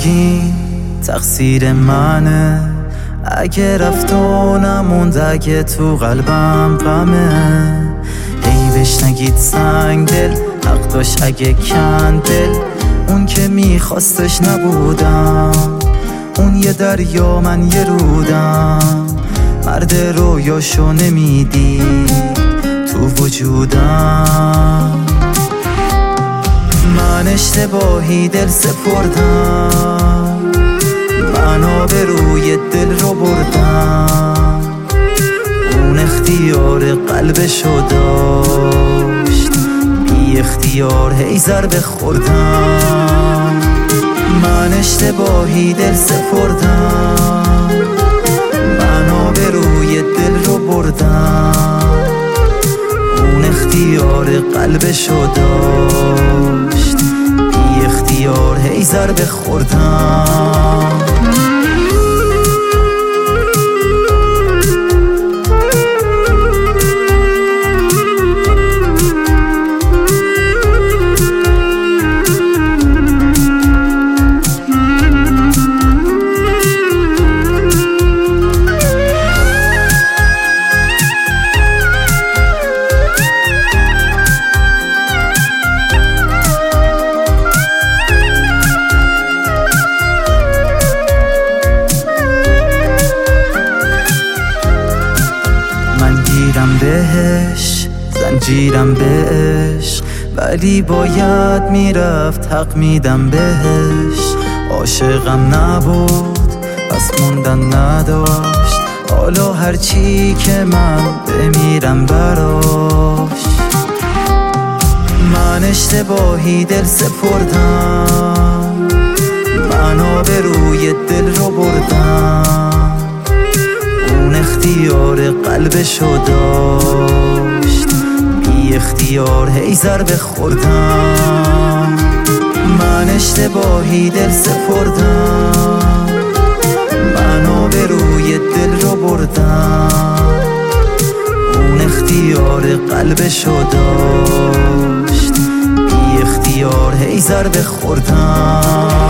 غمگین تقصیر منه، اگه رفت و نموند، اگه تو قلبم غمه. عیبش نگید سنگ دل، حق داشت اگه کندل، اون که میخواستش نبودم، اون یه دریا من یه رودم. مرد رویاشو نمیدید تو وجودم، من اشتباهی دل سپردم، من آبروی دل رو بردم، اون اختیار قلبشو داشت، بی اختیار هی ضربه خوردم. من اشتباهی دل سپردم، من آبروی دل رو بردم، اون اختیار قلبشو داشت، بی اختیار هی ضربه خوردم. بهش زنجیرم به عشق، ولی باید میرفت، حق میدم بهش. عاشقم نبود پس موندن نداشت، حالا هرچی که من بمیرم براش. من اشتباهی دل سپردم، من آبروی دل رو بردم، اون اختیار قلبشو داشت، بی اختیار هی ضربه خوردم. من اشتباهی دل سپردم، من آبروی دل رو بردم، اون اختیار قلبشو داشت، بی اختیار هی ضربه خوردم.